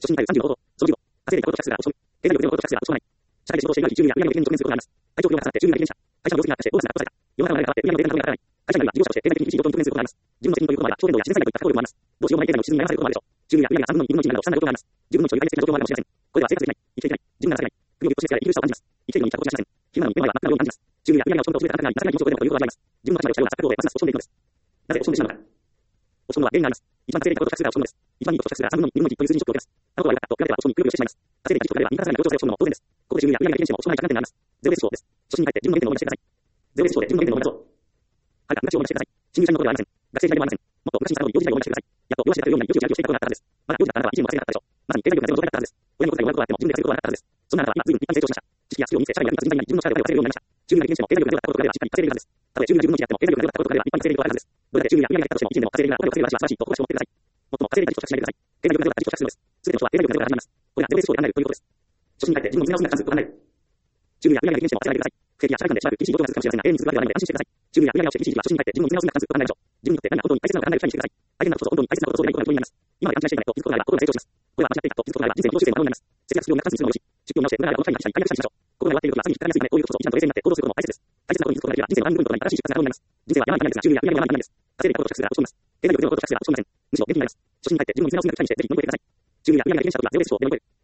初心に入る30のこと、その15、稼いでいくこと着数が落ち込む。経済力でのこと着数が落ち込まない。社会で仕事をしているのに住民や売上の減少に直面することがあります。体調不良が重なって住民が減少。会社の業績が悪化してボーナスがカットされた。世の中の流れが変わって売上のデータが変わらない。会社には事業者として経済的に厳しい状況に直面することがあります。自分の責任ということもあれば、商店道や自然災害といった不幸量もあります。どうしようもない経済の沈みに流されることもあるでしょう。収入や売上が3分の2分の1になるなど悲惨な状況があります。自分の所有が壊滅的な状況もあるかもしれません。これでは生活できない、生きていけない、自分が情けない、不要としてやれ、生きる人を感じます。生きているのに着地しません。昼間の目の前は真っ暗なように感じます。収入や売上が落ち込むと全てがなくなり、情けない気持ちを覚えることがよくあります。自分の価値までを下げることでますます落ち込んでいくのです。なぜ落ち込んでしまうのか。落ち込むのは原因があります。一番稼いでいたこと着数が落ち込むのです。一番いいこと着数が3分の2分の1という数字にショックを受けます。あのことが良かったと比べては落ち込みくよくよしてしまいます。稼いでいた人と比べば右から下がりが強調され落ち込むのも当然です。ここで収入や売上が減少も落ち込まない着眼点があります。ゼロベース思考です。初心に入って自分の原点を思い出してください。ゼロベース思考で自分の原点を思い出そう。はるか昔を思い出してください。新入社員の頃ではありません。学生時代でもありません。もっと昔に遡り幼児時代を思い出してください。やっと両足で立てるようになり、幼児や幼児をしていた頃があったはずです。まだ幼児だったあなたは一年も稼いでなかったでしょう。まさに経済力がゼロの状態だったはずです。親のことが言われることがあっても自分で稼ぐことはなかったはずです。そんなあなたは今随分立派に成長しました。知識やスキルを身につけ、社会に役立つ人材になり、自分の力で稼げるようになりました。収入が減少しても経済力がゼロだったことがあればしっかり稼げるはずです。たとえ収入が10分の1であっても経済力がゼロだったことがあれば立派に稼げることがあるはずです。どれだけ収入や売上が減ったとしても一年でも稼げるならこれを稼げる私は素晴らしいと誇らしく思ってください。もっとも稼いでいた人と着しないでください。経済力がゼロだった人と着するのです。すべての人は経済力がゼロから始まります。これがゼロベース思考で考えるということです。初心に入って自分を見つめ直すんだチャンスを考える。収入や売上が減少も焦らないでください。不景気や社会間でしばらく厳しい状況が続くかもしれませんが、永遠に続くわけではないので安心してください。収入や売上が落ちて厳しい時期は初心に入って自分を見つめ直すんだチャンスを考えましょう。自分にとって何が本当に大切なのか考える機会にしてください。相手のことを本当に大切なことをそうでないことが本当になります。今まで勘違いしていたと気づくことがあれば心が成長します。これは間違っていたと気づくことがあれば人生の行動修正の可能になります。節約するようになった数にするのもよし、出費を直して無駄なこの社に解約したりしましょう。心が弱っている時はすぐに引っかかりやすいため、こういうことを一段と冷静になって行動することも大切です。大切なことに気づくことができれば人生の何分とかに新しい出発が可能になります。人生は山々ですが収入や売上が山々です。稼いでいたこと着数が落ち込みます。経済力でのこと着数が落ち込みません。むしろ元気になります。初心に入って自分を見つめ直すんだ機会にしてぜひ乗り越えてください。収入や売上が減少した時はゼロベース思考で乗り越える。